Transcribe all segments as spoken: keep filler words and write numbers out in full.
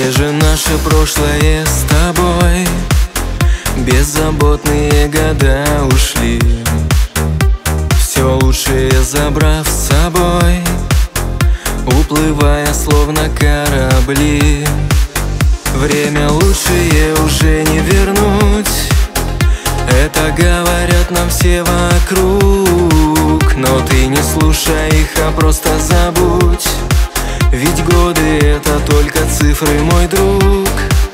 Где же наше прошлое с тобой? Беззаботные года ушли, все лучшее забрав с собой, уплывая словно корабли. Время лучшее уже не вернуть, это говорят нам все вокруг. Но ты не слушай их, а просто забудь, ведь годы — это только цифры, мой друг.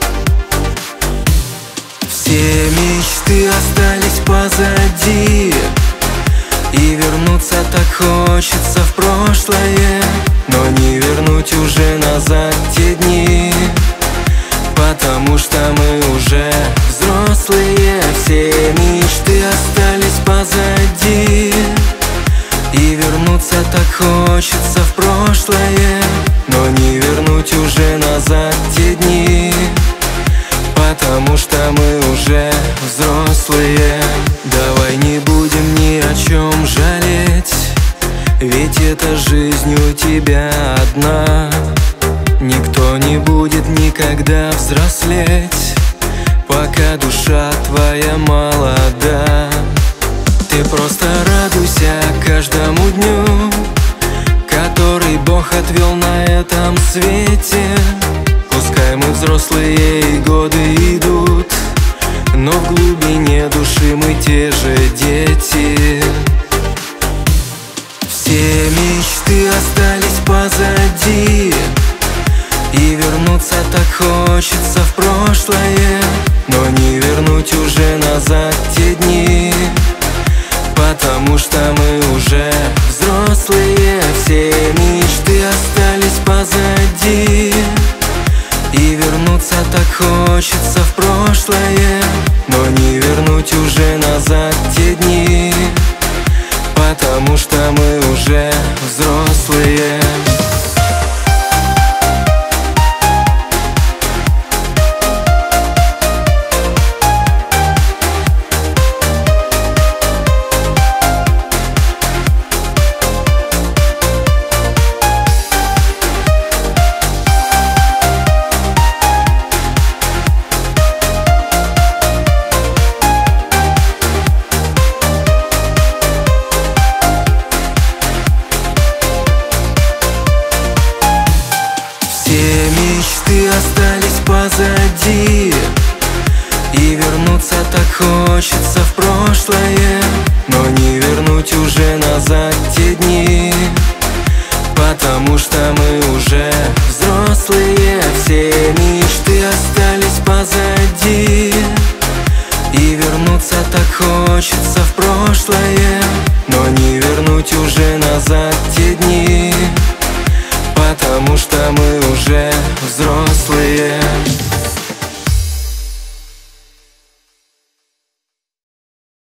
Все мечты остались позади, и вернуться так хочется в прошлое, но не вернуть уже назад те дни, потому что мы уже взрослые. Все мечты остались позади, и вернуться так хочется в прошлое, но не вернуть уже назад те дни, потому что мы уже взрослые. Давай не будем ни о чем жалеть, ведь эта жизнь у тебя одна. Никто не будет никогда взрослеть, пока душа твоя молода. Ты просто радуйся каждому дню, который Бог отвел на этом свете. Пускай мы взрослые и годы идут, но в глубине души мы те же дети. Все мечты остались позади, и вернуться так хочется в прошлое, но не вернуть уже назад те дни, потому что мы уже взрослые. Все мечты остались позади, и вернуться так хочется в прошлое, но не вернуть уже назад те дни, потому что мы уже взрослые. Все мечты остались позади, и вернуться так хочется в прошлое, но не вернуть уже назад те дни, потому что мы уже